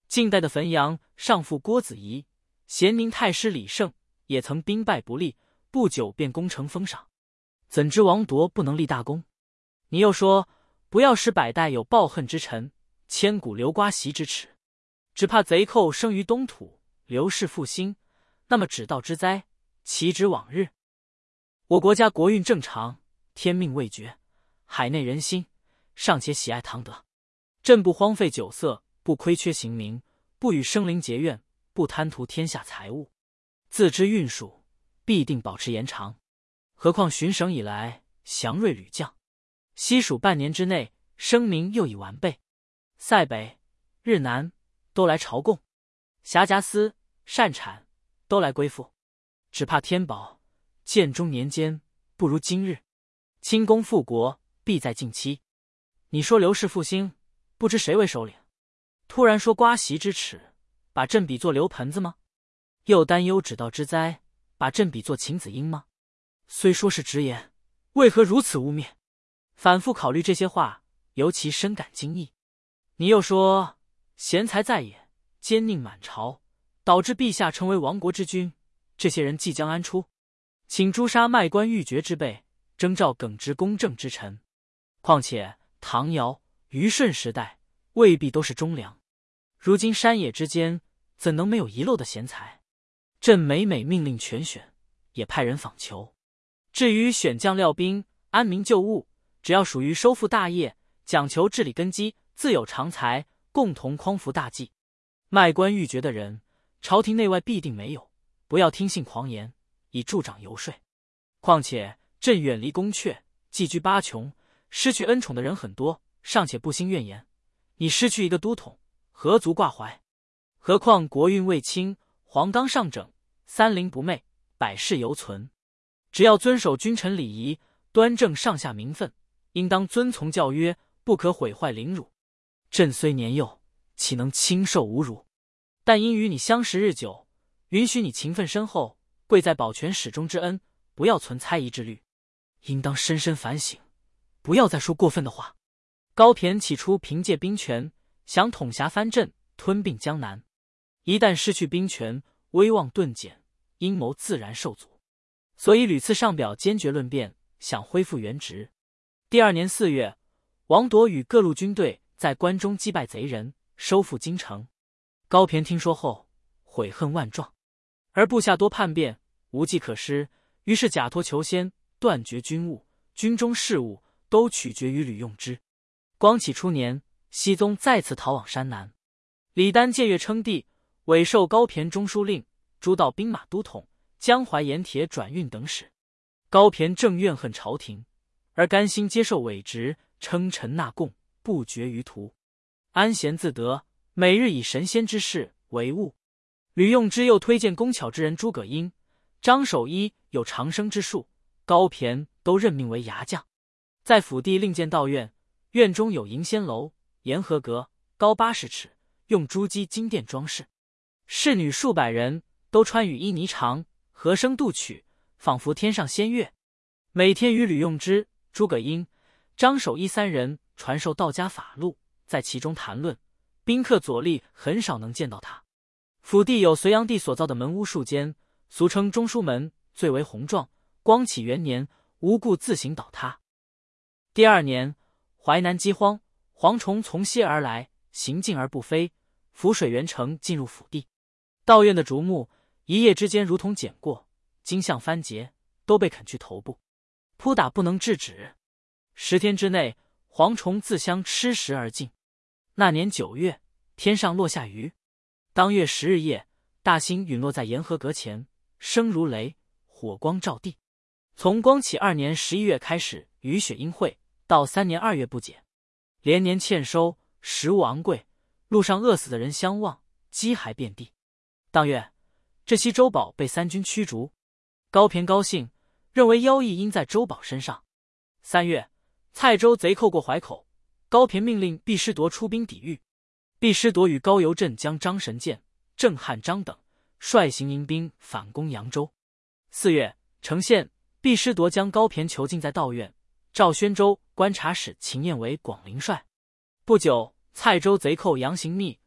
晋代的汾阳上父郭子仪、咸宁太师李胜也曾兵败不利，不久便攻城封赏。怎知王铎不能立大功？你又说不要使百代有抱恨之臣，千古留瓜袭之耻，只怕贼寇生于东土，刘氏复兴，那么指道之灾岂止往日？我国家国运正常，天命未绝，海内人心尚且喜爱唐德，朕不荒废酒色，不亏缺刑名，不与生灵结怨，不贪图天下财物，自知运数必定保持延长。何况巡省以来，祥瑞屡降，西蜀半年之内，声名又已完备，塞北、日南都来朝贡，辖夹司、善产都来归附，只怕天宝、建中年间不如今日，清功复国必在近期。你说刘氏复兴，不知谁为首领？突然说瓜袭之耻，把朕比作刘盆子吗？又担忧指道之灾，把朕比作秦子婴吗？虽说是直言，为何如此污蔑？反复考虑这些话，尤其深感惊异。你又说贤才在野，奸佞满朝，导致陛下成为亡国之君，这些人即将安出，请诛杀卖官鬻爵之辈，征召耿直公正之臣。况且唐尧、虞舜时代未必都是忠良，如今山野之间怎能没有遗漏的贤才？朕每每命令全选，也派人访求。至于选将料兵、安民救物，只要属于收复大业，讲求治理根基，自有长才，共同匡扶大计。卖官鬻爵的人，朝廷内外必定没有，不要听信狂言，以助长游说。况且朕远离宫阙，寄居八穷，失去恩宠的人很多，尚且不兴怨言，你失去一个都统，何足挂怀？何况国运未清，黄纲上整，三陵不昧，百事犹存。只要遵守君臣礼仪，端正上下名分，应当遵从教约，不可毁坏凌辱。朕虽年幼，岂能轻受侮辱？但因与你相识日久，允许你情分深厚，贵在保全始终之恩，不要存猜疑之虑，应当深深反省，不要再说过分的话。高骈起初凭借兵权，想统辖藩镇，吞并江南，一旦失去兵权，威望顿减，阴谋自然受阻，所以屡次上表坚决论辩，想恢复原职。第二年四月，王铎与各路军队在关中击败贼人，收复京城。高骈听说后，悔恨万状，而部下多叛变，无计可施，于是假托求仙，断绝军务，军中事务都取决于吕用之。光启初年，熹宗再次逃往山南，李丹僭越称帝，委授高骈中书令、诸道兵马都统、江淮盐铁转运等使。高骈正怨恨朝廷，而甘心接受委职，称臣纳贡，不绝于途，安闲自得，每日以神仙之事为务。吕用之又推荐工巧之人诸葛英、张守一有长生之术，高骈都任命为牙将。在府地另建道院，院中有迎仙楼、沿河阁，高八十尺，用朱漆金钿装饰，侍女数百人，都穿羽衣霓裳，和声度曲，仿佛天上仙乐。每天与吕用之、诸葛英、张守一三人传授道家法路，在其中谈论，宾客左吏很少能见到他。府地有隋炀帝所造的门屋数间，俗称中书门，最为宏壮。光启元年，无故自行倒塌。第二年，淮南饥荒，蝗虫从西而来，行进而不飞，浮水源城进入府地。道院的竹木一夜之间如同剪过，茎像番茄，都被啃去头部，扑打不能制止。十天之内，蝗虫自相吃食而尽。那年九月，天上落下雨。当月十日夜，大星陨落在沿河阁前，声如雷，火光照地。从光启二年十一月开始，雨雪阴晦，到三年二月不减，连年欠收，食物昂贵，路上饿死的人相望，饥骸遍地。当月，这西周保被三军驱逐，高骈高兴，认为妖异应在周保身上。三月，蔡州贼寇过淮口，高骈命令毕师铎出兵抵御。毕师铎与高邮镇将张神剑、郑汉章等率行迎兵反攻扬州。四月，城县，毕师铎将高骈囚禁在道院，赵宣州观察使秦彦为广陵帅。不久，蔡州贼寇杨行密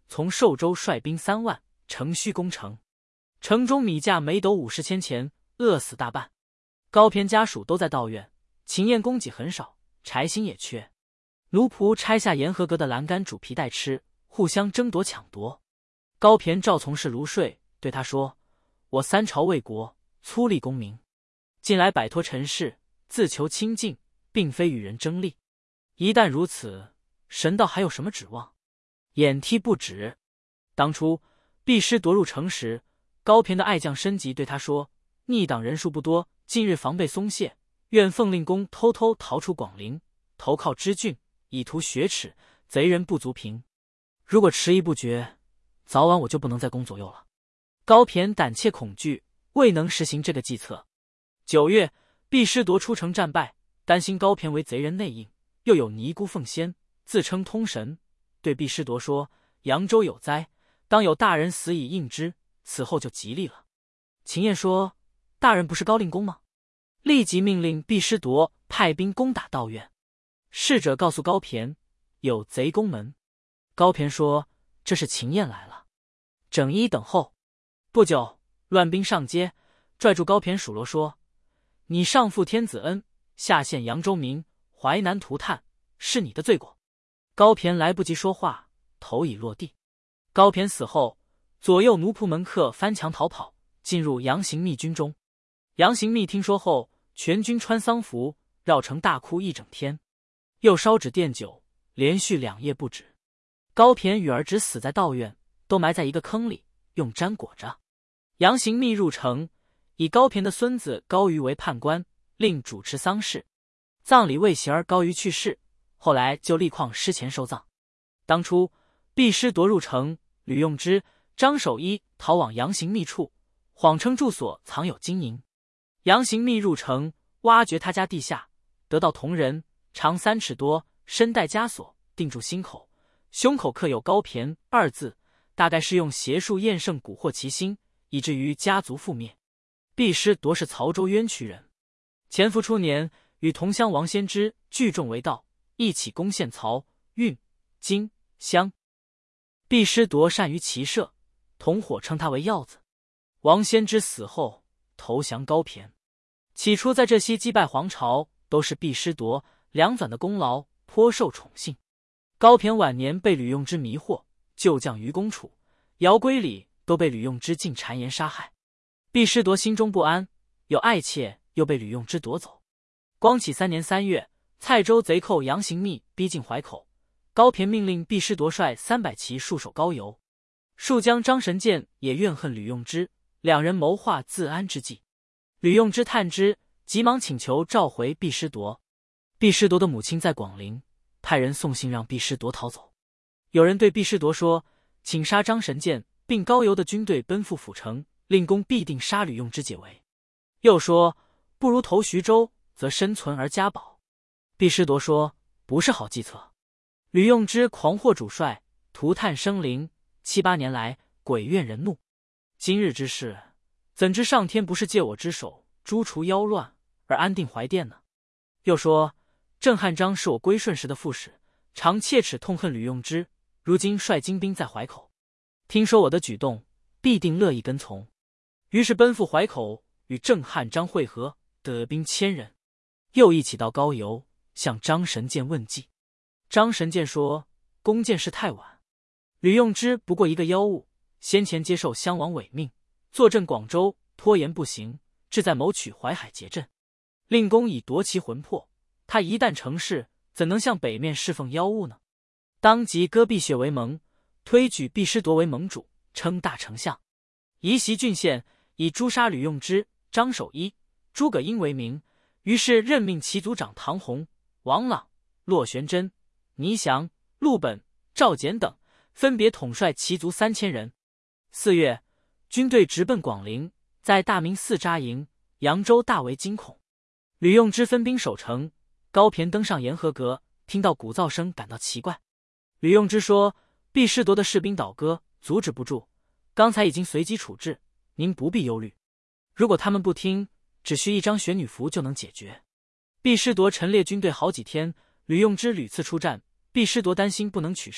从寿州率兵三万，乘虚攻城。城中米价每斗五十千钱，饿死大半。高骈家属都在道院，秦燕供给很少，柴薪也缺。奴仆拆下沿河阁的栏杆煮皮带吃，互相争夺抢夺。高骈照从事卢睡，对他说：“我三朝为国，粗立功名，近来摆脱尘世，自求清净，并非与人争利。一旦如此，神道还有什么指望？”眼踢不止。当初毕师夺入城时，高骈的爱将申吉对他说：“逆党人数不多，近日防备松懈，愿奉令公偷偷逃出广陵，投靠知郡，以图雪耻，贼人不足平。如果迟疑不决，早晚我就不能再攻左右了。”高骈胆怯恐惧，未能实行这个计策。九月，毕师夺出城战败，担心高骈为贼人内应，又有尼姑凤仙，自称通神，对毕师铎说：“扬州有灾，当有大人死以应之，此后就吉利了。”秦燕说：“大人不是高令公吗？”立即命令毕师铎派兵攻打道院。侍者告诉高骈，有贼攻门。高骈说：“这是秦燕来了，整衣等候。”不久，乱兵上街，拽住高骈数落说：“你上负天子恩，下陷扬州民，淮南涂炭，是你的罪过。”高骈来不及说话，头已落地。高骈死后，左右奴仆门客翻墙逃跑，进入杨行密军中。杨行密听说后，全军穿丧服，绕城大哭一整天，又烧纸奠酒，连续两夜不止。高骈与儿侄死在道院，都埋在一个坑里，用毡裹着。杨行密入城，以高骈的孙子高瑜为判官，令主持丧事。葬礼未行而高瑜去世，后来就立旷尸前收葬。当初毕师夺入城，吕用之、张守一逃往杨行密处，谎称住所藏有金银。杨行密入城，挖掘他家地下，得到铜人，长三尺多，身带枷锁，定住心口，胸口刻有高骈二字，大概是用邪术验圣蛊惑其心，以至于家族覆灭。毕师铎是曹州渊渠人，潜伏初年与同乡王先知聚众为道，一起攻陷曹、运、荆、襄。毕师铎善于骑射，同伙称他为鹞子。王先知死后投降高骈。起初在这些击败黄巢，都是毕师铎、梁纂的功劳，颇受宠幸。高骈晚年被吕用之迷惑，旧将于公处、姚归礼都被吕用之尽谗言杀害。毕师铎心中不安，有爱妾又被吕用之夺走。光启三年三月，蔡州贼寇杨行密逼近淮口，高骈命令毕师铎率三百骑戍守高邮。戍将张神剑也怨恨吕用之，两人谋划自安之计。吕用之探知，急忙请求召回毕师铎。毕师铎的母亲在广陵，派人送信让毕师铎逃走。有人对毕师铎说：“请杀张神剑，并高邮的军队奔赴府城，令公必定杀吕用之解围。”又说：“不如投徐州，则生存而家保。”毕师铎说：“不是好计策。吕用之狂惑主帅，涂炭生灵，七八年来鬼怨人怒。今日之事，怎知上天不是借我之手诛除妖乱而安定怀殿呢？”又说：“郑汉章是我归顺时的副使，常切齿痛恨吕用之，如今率精兵在淮口，听说我的举动，必定乐意跟从。”于是奔赴淮口，与郑汉章会合，得兵千人。又一起到高邮，向张神剑问计。张神剑说：“公见事太晚，吕用之不过一个妖物，先前接受襄王委命，坐镇广州，拖延不行，志在谋取淮海结阵。令公已夺其魂魄，他一旦成事，怎能向北面侍奉妖物呢？当即割毕血为盟，推举毕师铎为盟主，称大丞相，移袭郡县，以诛杀吕用之、张守一、诸葛英为名。于是任命其族长唐弘、王朗、骆玄真、倪祥、陆本、赵简等，分别统帅其族三千人。四月，军队直奔广陵，在大明寺扎营，扬州大为惊恐。吕用之分兵守城，高骈登上沿河阁，听到鼓噪声，感到奇怪。吕用之说：“毕师铎的士兵倒戈，阻止不住，刚才已经随机处置，您不必忧虑。如果他们不听，只需一张玄女符就能解决。”毕师铎陈列军队好几天，吕用之屡次出战，毕师铎担心不能取胜，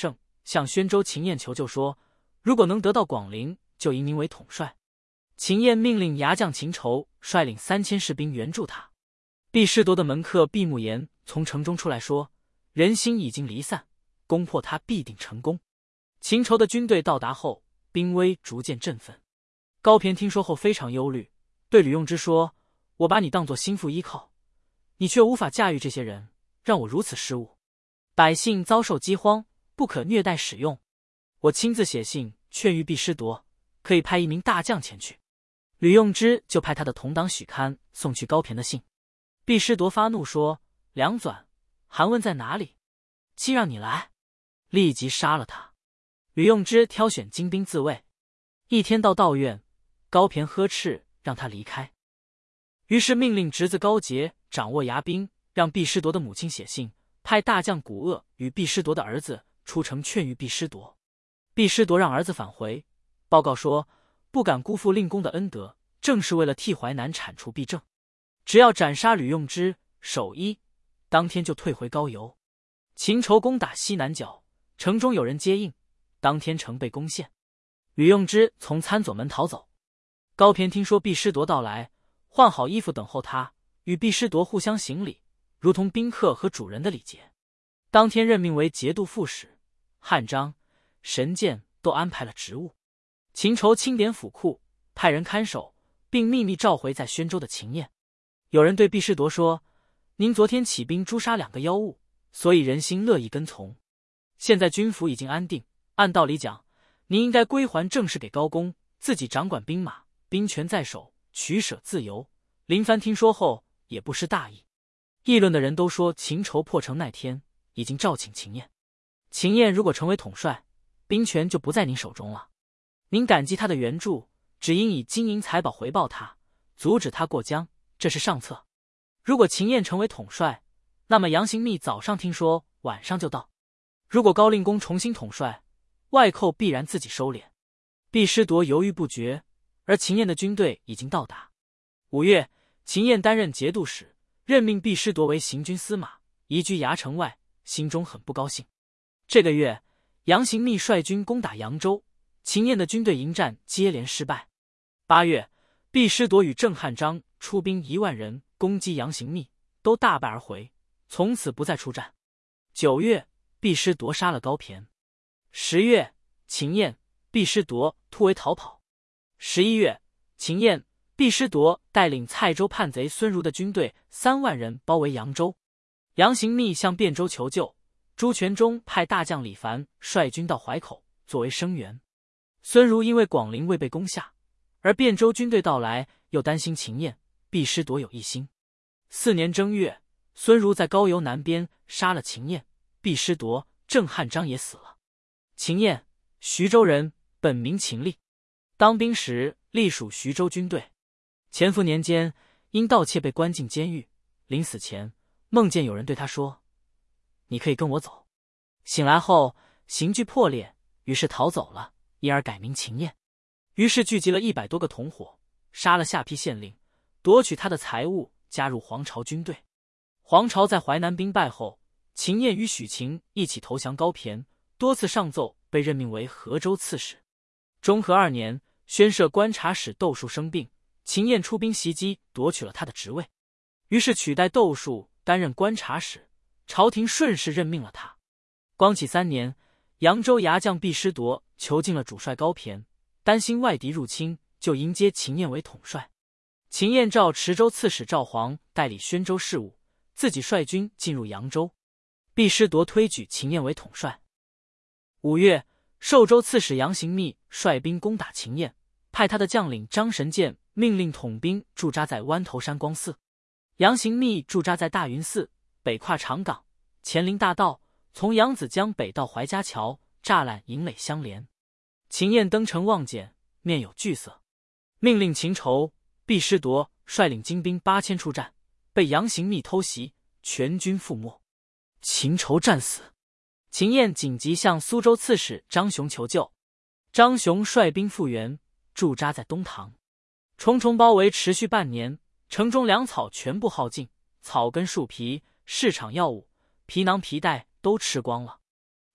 向宣州秦燕求救说，如果能得到广陵，就迎您为统帅。秦燕命令牙将秦仇率领三千士兵援助他。毕师铎的门客毕慕言从城中出来说，人心已经离散，攻破他必定成功。秦仇的军队到达后，兵威逐渐振奋。高骈听说后非常忧虑，对吕用之说，我把你当作心腹依靠，你却无法驾驭这些人，让我如此失误。百姓遭受饥荒，不可虐待使用。我亲自写信劝谕毕师铎，可以派一名大将前去。吕用之就派他的同党许堪送去高骈的信。毕师铎发怒说，梁纂、韩温在哪里？既让你来，立即杀了他。吕用之挑选精兵自卫。一天到道院，高骈呵斥让他离开，于是命令侄子高杰掌握牙兵，让毕师铎的母亲写信，派大将古鄂与毕师铎的儿子出城劝谕毕师铎。毕师铎让儿子返回，报告说不敢辜负令公的恩德，正是为了替淮南铲除毕政。只要斩杀吕用之、守一，当天就退回高邮。秦仇攻打西南角，城中有人接应，当天城被攻陷。吕用之从参左门逃走。高骈听说毕师铎到来，换好衣服等候他，与毕师铎互相行礼，如同宾客和主人的礼节。当天任命为节度副使，汉章、神剑都安排了职务。秦仇清点府库，派人看守，并秘密召回在宣州的秦燕。有人对毕师铎说，您昨天起兵诛杀两个妖物，所以人心乐意跟从。现在军府已经安定，按道理讲，您应该归还政事给高公，自己掌管兵马，兵权在手，取舍自由。林蕃听说后也不失大意。议论的人都说，秦仇破城那天已经召请秦燕，秦燕如果成为统帅，兵权就不在您手中了。您感激他的援助，只应以金银财宝回报他，阻止他过江，这是上策。如果秦燕成为统帅，那么杨行密早上听说，晚上就到。如果高令公重新统帅，外寇必然自己收敛。毕师铎犹豫不决，而秦燕的军队已经到达。五月，秦燕担任节度使，任命毕师铎为行军司马，移居牙城外，心中很不高兴。这个月，杨行密率军攻打扬州，秦燕的军队迎战接连失败。八月，毕师铎与郑汉章出兵一万人攻击杨行密，都大败而回，从此不再出战。九月，毕师铎杀了高骈。十月，秦燕、毕师铎突围逃跑。十一月，秦燕、毕师铎带领蔡州叛贼孙儒的军队三万人包围扬州。杨行密向汴州求救，朱全忠派大将李凡率军到淮口作为声援。孙儒因为广陵未被攻下，而汴州军队到来，又担心秦燕、毕师铎有异心。四年正月，孙儒在高邮南边杀了秦燕、毕师铎，郑汉章也死了。秦燕，徐州人，本名秦立，当兵时隶属徐州军队。乾伏年间，因盗窃被关进监狱，临死前梦见有人对他说，你可以跟我走。醒来后刑具破裂，于是逃走了，因而改名秦燕。于是聚集了一百多个同伙，杀了下邳县令，夺取他的财物，加入黄巢军队。黄巢在淮南兵败后，秦燕与许晴一起投降高骈，多次上奏，被任命为河州刺史。中和二年，宣赦观察使窦树生病，秦燕出兵袭击，夺取了他的职位，于是取代窦树担任观察使，朝廷顺势任命了他。光启三年，扬州牙将毕师铎囚禁了主帅高骈，担心外敌入侵，就迎接秦燕为统帅。秦燕召池州刺史赵煌代理宣州事务，自己率军进入扬州。毕师铎推举秦燕为统帅。五月，寿州刺史杨行密率兵攻打秦燕，派他的将领张神剑命令统兵驻扎在湾头山光寺。杨行密驻扎在大云寺，北跨长岗，前临大道，从扬子江北到怀家桥，栅栏营垒相连。秦燕登城望见，面有惧色，命令秦仇、毕师铎率领精兵八千出战，被杨行密偷袭，全军覆没。秦仇战死。秦燕紧急向苏州刺史张雄求救，张雄率兵复原，驻扎在东堂。重重包围持续半年，城中粮草全部耗尽，草根树皮、市场药物、皮囊皮带都吃光了。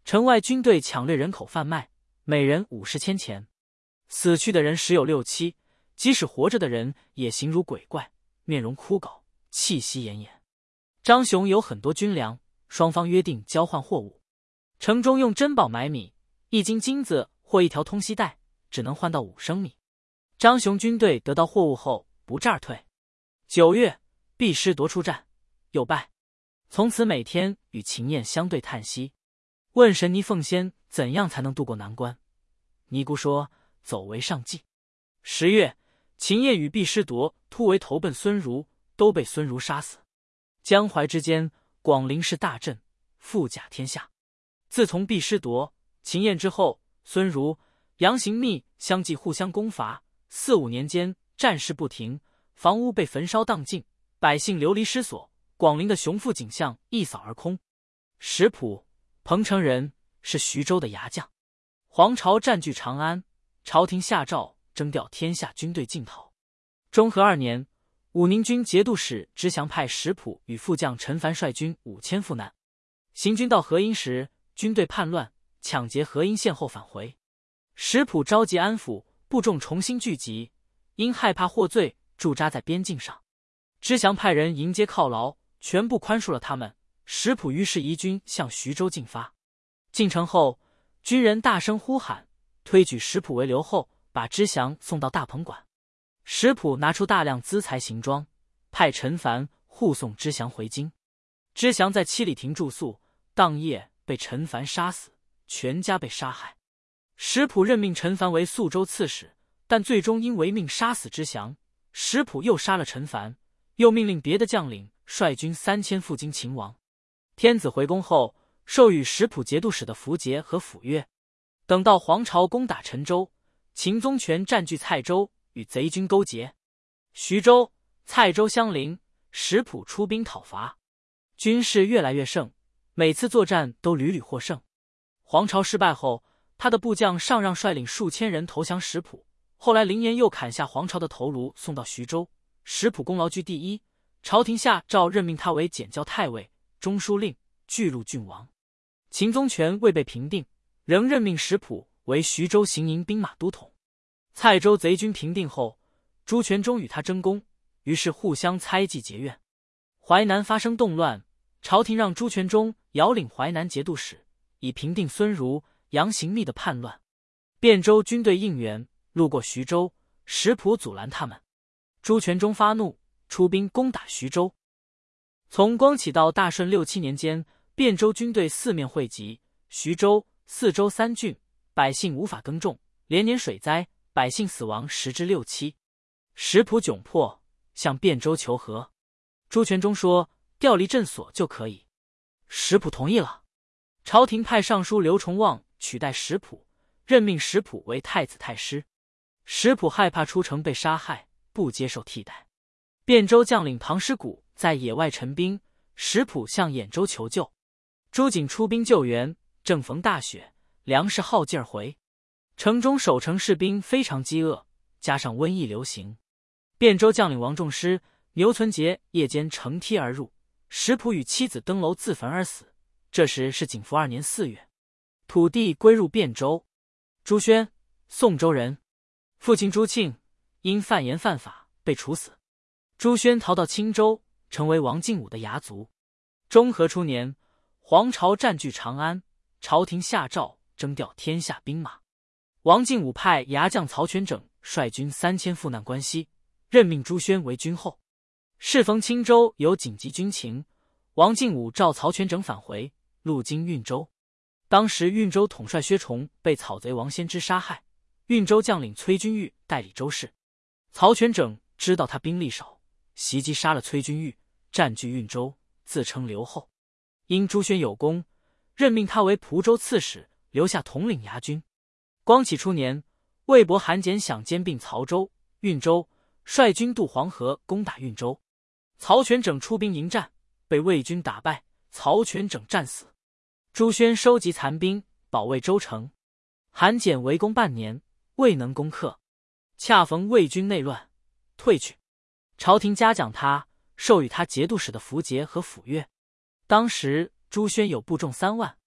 城外军队抢掠人口贩卖，每人五十千钱。死去的人十有六七，即使活着的人也形如鬼怪，面容枯槁，气息奄奄。张雄有很多军粮，双方约定交换货物。城中用珍宝买米，一斤金子或一条通锡带，只能换到五升米。张雄军队得到货物后不战而退。九月，毕师铎出战，又败。从此每天与秦燕相对叹息，问神尼凤仙怎样才能渡过难关。尼姑说：走为上计。十月，秦燕与毕师铎突围投奔孙儒，都被孙儒杀死。江淮之间，广陵市大震，富甲天下。自从毕师铎、秦燕之后，孙儒、杨行密相继互相攻伐，四五年间战事不停，房屋被焚烧荡尽，百姓流离失所，广陵的雄富景象一扫而空。石普，彭城人，是徐州的牙将。黄巢占据长安，朝廷下诏征调天下军队进讨。中和二年，武宁军节度使知祥派石普与副将陈蕃率军五千赴难。行军到河阴时，军队叛乱，抢劫河阴县后返回。石普召集安抚部众重新聚集，因害怕获罪，驻扎在边境上。知祥派人迎接犒劳，全部宽恕了他们。石普于是移军向徐州进发。进城后，军人大声呼喊，推举石普为留后，把知祥送到大棚馆。石普拿出大量资财行装，派陈蕃护送知祥回京。知祥在七里亭住宿，当夜被陈蕃杀死，全家被杀害。石普任命陈蕃为宿州刺史，但最终因违命杀死知祥。石普又杀了陈蕃，又命令别的将领率军三千赴京擒王。天子回宫后，授予石普节度使的符节和府钺。等到黄巢攻打陈州，秦宗权占据蔡州，与贼军勾结。徐州、蔡州相邻，石普出兵讨伐，军事越来越盛，每次作战都屡屡获胜。黄巢失败后，他的部将上让率领数千人投降石普。后来凌颜又砍下黄巢的头颅送到徐州，石普功劳居第一。朝廷下诏任命他为检校太尉、中书令、巨鹿郡王。秦宗权未被平定，仍任命石普为徐州行营兵马都统。蔡州贼军平定后，朱全忠与他争功，于是互相猜忌结怨。淮南发生动乱，朝廷让朱全忠遥领淮南节度使，以平定孙儒、杨行密的叛乱。汴州军队应援，路过徐州，石普阻拦他们。朱全忠发怒，出兵攻打徐州。从光启到大顺六七年间，汴州军队四面汇集，徐州、四州三郡，百姓无法耕种，连年水灾，百姓死亡十之六七。石普窘迫，向汴州求和。朱全忠说调离镇所就可以。石普同意了。朝廷派尚书刘崇望取代石普，任命石普为太子太师。石普害怕出城被杀害，不接受替代。汴州将领庞师古在野外陈兵，石普向兖州求救。朱瑾出兵救援，正逢大雪，粮食耗尽而回。城中守城士兵非常饥饿，加上瘟疫流行。汴州将领王仲师、牛存杰夜间乘梯而入，石普与妻子登楼自焚而死。这时是景福二年四月，土地归入汴州。朱轩，宋州人，父亲朱庆因犯言犯法被处死。朱轩逃到青州，成为王敬武的牙族。中和初年，黄巢占据长安，朝廷下诏征调天下兵马。王敬武派牙将曹全整率军三千赴难关西，任命朱轩为军后。适逢青州有紧急军情，王敬武召曹全整返回，路经运州。当时运州统帅薛崇被草贼王先知杀害，运州将领崔君玉代理州事。曹全整知道他兵力少，袭击杀了崔君玉，占据运州，自称留后。因朱轩有功，任命他为蒲州刺史，留下统领牙军。光启初年，魏博韩简想兼并曹州、运州，率军渡黄河攻打运州。曹全整出兵迎战，被魏军打败，曹全整战死。朱轩收集残兵，保卫州城。韩简围攻半年，未能攻克。恰逢魏军内乱，退去。朝廷嘉奖他，授予他节度使的符节和府钺。当时朱轩有部众三万。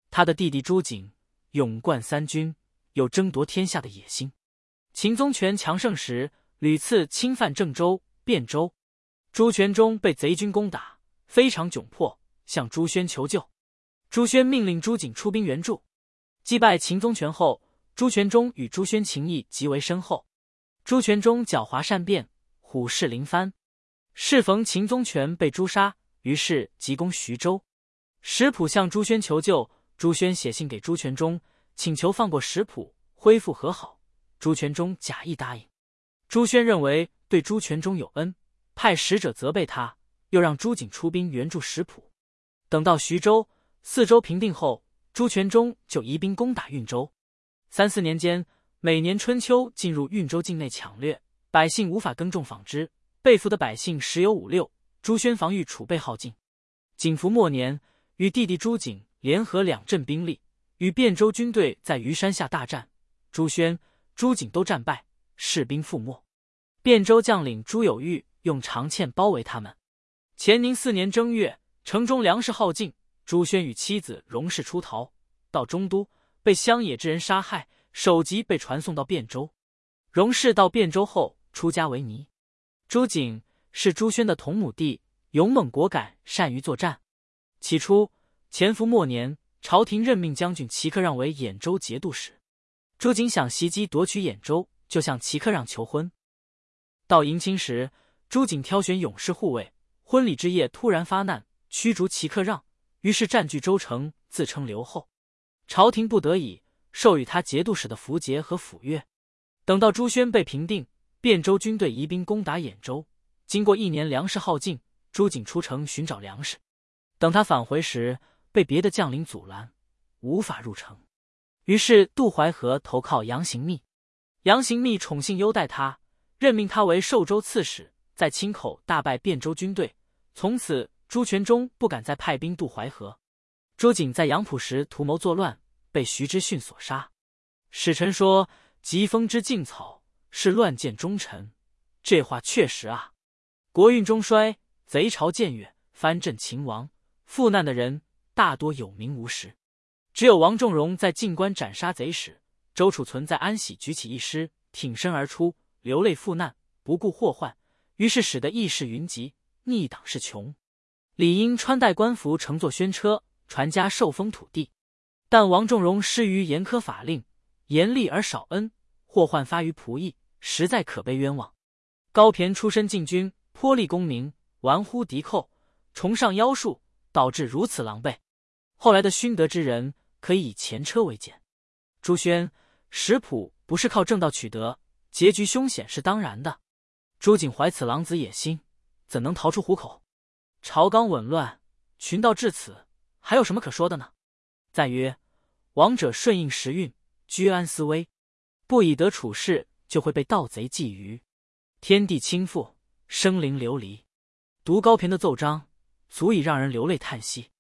他的弟弟朱景勇冠三军，有争夺天下的野心。秦宗权强盛时，屡次侵犯郑州、汴州。朱全忠被贼军攻打，非常窘迫，向朱宣求救。朱宣命令朱景出兵援助。击败秦宗权后，朱全忠与朱宣情谊极为深厚。朱全忠狡猾善变，虎视临藩。适逢秦宗权被诛杀，于是急攻徐州。石普向朱宣求救，朱宣写信给朱全忠，请求放过石普，恢复和好。朱全忠假意答应。朱宣认为对朱全忠有恩，派使者责备他，又让朱景出兵援助石普。等到徐州、泗州平定后，朱全忠就移兵攻打运州。三四年间，每年春秋进入运州境内抢掠，百姓无法耕种纺织，被俘的百姓十有五六。朱宣防御储备耗尽。景服末年，与弟弟朱景联合两镇兵力，与汴州军队在虞山下大战，朱宣、朱景都战败，士兵覆没。汴州将领朱有玉用长堑包围他们。乾宁四年正月，城中粮食耗尽，朱宣与妻子荣氏出逃，到中都被乡野之人杀害，首级被传送到汴州。荣氏到汴州后出家为尼。朱景是朱宣的同母弟，勇猛果敢，善于作战。起初，乾伏末年，朝廷任命将军齐克让为兖州节度使。朱景想袭击夺取兖州，就向齐克让求婚。到迎亲时，朱景挑选勇士护卫，婚礼之夜突然发难，驱逐齐克让，于是占据州城，自称留后。朝廷不得已，授予他节度使的符节和府钺。等到朱宣被平定，汴州军队移兵攻打兖州，经过一年粮食耗尽，朱景出城寻找粮食。等他返回时，被别的将领阻拦，无法入城。于是渡淮河投靠杨行密。杨行密宠幸优待他，任命他为寿州刺史，在清口大败汴州军队。从此朱全忠不敢再派兵渡淮河。朱景在杨浦时图谋作乱，被徐知训所杀。史臣说疾风知劲草，是乱箭忠臣，这话确实啊。国运中衰，贼巢僭越，藩镇秦亡，赴难的人大多有名无实。只有王仲荣在进关斩杀贼时，周处存在安喜举起一师，挺身而出，流泪赴难，不顾祸患，于是使得义士云集，逆党势穷。理应穿戴官服，乘坐宣车，传家受封土地。但王仲荣失于严苛法令，严厉而少恩，祸患发于仆役，实在可悲冤枉。高骈出身禁军，颇立功名，玩忽敌寇，崇尚妖术，导致如此狼狈。后来的勋德之人，可以以前车为鉴。朱宣、石普不是靠正道取得，结局凶险是当然的。朱景怀此狼子野心，怎能逃出虎口？朝纲紊乱，群盗至此，还有什么可说的呢？赞曰：王者顺应时运，居安思危，不以得处事，就会被盗贼觊觎，天地倾覆，生灵流离。读高骈的奏章，足以让人流泪叹息。